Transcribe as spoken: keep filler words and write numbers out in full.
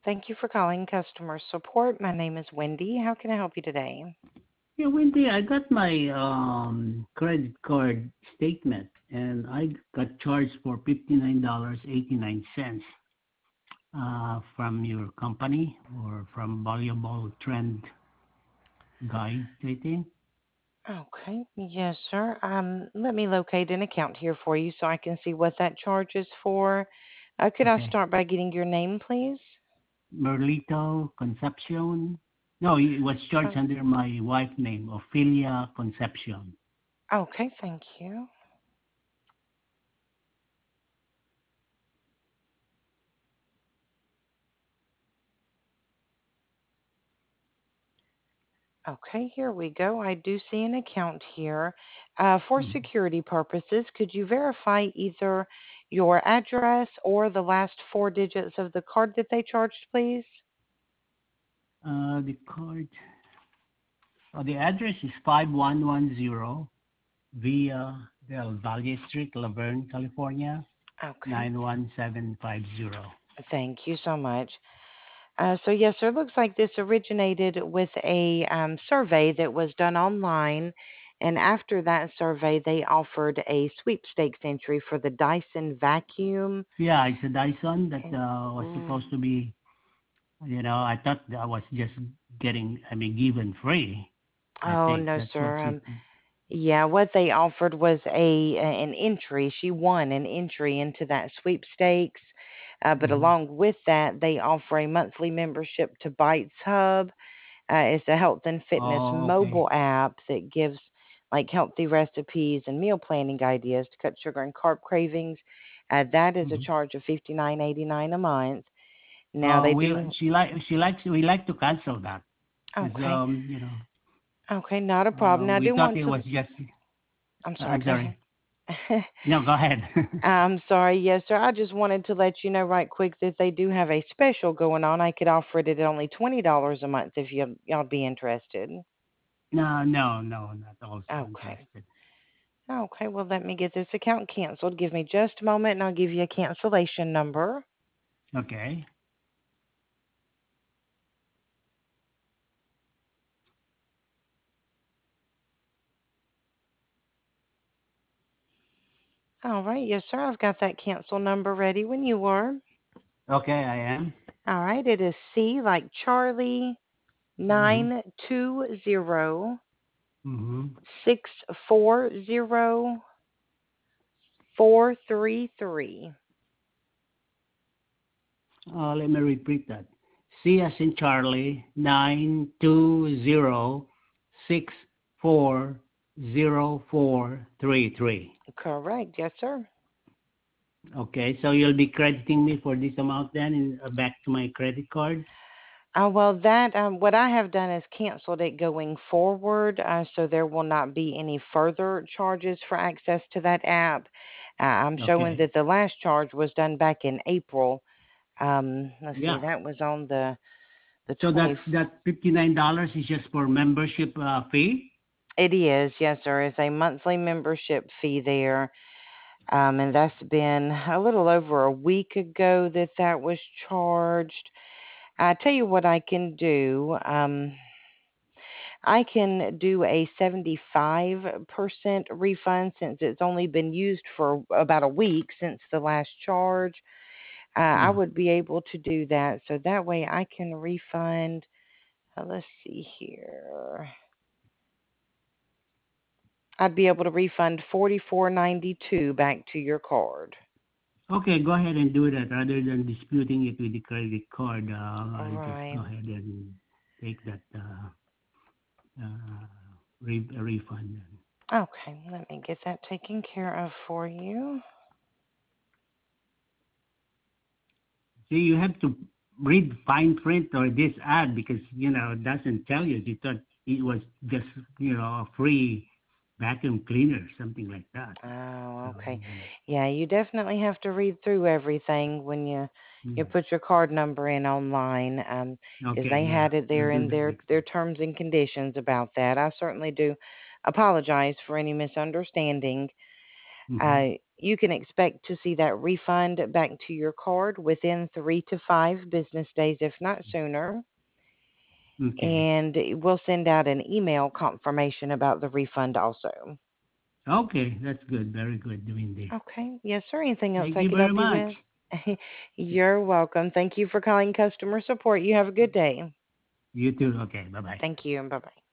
Thank you for calling customer support. My name is Wendy. How can I help you today? Yeah, Wendy, I got my um credit card statement and I got charged for fifty-nine dollars and eighty-nine cents uh from your company or from Valuable Trend Guide, I think. Okay, yes, sir. Um, let me locate an account here for you so I can see what that charge is for. Uh, could I Okay. start by getting your name, please? Merlito Concepcion. No, it was charged Oh, under my wife name, Ophelia Concepcion. okay, thank you. Okay, here we go. I do see an account here. Uh, for Mhm. security purposes, could you verify either your address or the last four digits of the card that they charged, please? Uh, the card, oh, the address is five one one zero Via del Valle Street, Laverne, California, Okay, nine one seven five zero. thank you so much. Uh, so yes, sir, it looks like this originated with a um, survey that was done online, and after that survey, they offered a sweepstakes entry for the Dyson vacuum. Yeah, it's a Dyson that And, uh, was mm, supposed to be, you know, I thought I was just getting, I mean, given free. I oh think no, that's what sir. she. Um, yeah, what they offered was a an entry. She won an entry into that sweepstakes. Uh, but Mhm. along with that, they offer a monthly membership to Bites Hub. Uh, it's a health and fitness Oh, okay. mobile app that gives like healthy recipes and meal planning ideas to cut sugar and carb cravings. Uh, that is a Mhm. charge of fifty nine eighty nine a month. Now Uh, they we do. she like she likes we like to cancel that because Okay, um you know okay, not a problem. uh, Now I we do thought want it to. was just. I'm Uh, sorry. I'm Go ahead. sorry. No, go ahead. I'm sorry. Yes, sir. I just wanted to let you know right quick that they do have a special going on. I could offer it at only twenty dollars a month if you y'all be interested. No, no, no, not also Okay. interested. Okay, well, let me get this account canceled. Give me just a moment and I'll give you a cancellation number. Okay. All right, yes, sir. I've got that cancel number ready when you are. Okay, I am. All right, it is C like Charlie Mhm. nine two zero Mhm. six four zero four three three. Uh, let me repeat that. C as in Charlie, nine two zero six four zero four three three. Correct, yes, sir. Okay, so you'll be crediting me for this amount then in, uh, back to my credit card? Uh, well, that um, what I have done is canceled it going forward, uh, so there will not be any further charges for access to that app. Uh, I'm showing Okay. that the last charge was done back in April. Um, let's see, Yeah. that was on the the So twenty. that that fifty-nine dollars is just for membership uh, fee? It is, yes, sir. It's a monthly membership fee there, um, and that's been a little over a week ago that that was charged. I tell you what I can do. Um, I can do a seventy-five percent refund since it's only been used for about a week since the last charge. Uh, I Yeah. would be able to do that. So that way I can refund. Uh, let's see here. I'd be able to refund forty-four ninety-two back to your card. Okay, go ahead and do that rather than disputing it with the credit card. Uh, All I'll just right. go ahead and take that uh, uh, re- refund. Okay, let me get that taken care of for you. See, you have to read fine print or this ad because you know it doesn't tell you. You thought it was just you know a free vacuum cleaner, something like that. So, Oh, okay. Yeah, you definitely have to read through everything when you you put your card number in online, um, because okay, they yeah, had it I'll there do in that their next their time. terms and conditions about that. I certainly do apologize for any misunderstanding. Hmm. Uh, you can expect to see that refund back to your card within three to five business days, if not sooner. Okay. And we'll send out an email confirmation about the refund also. Okay, that's good. Very good, Windy. Okay. Yes, sir. Anything else Thank I you could very help you much. with? You're welcome. Thank you for calling customer support. You have a good day. You too. Okay, bye bye. Thank you, and bye bye.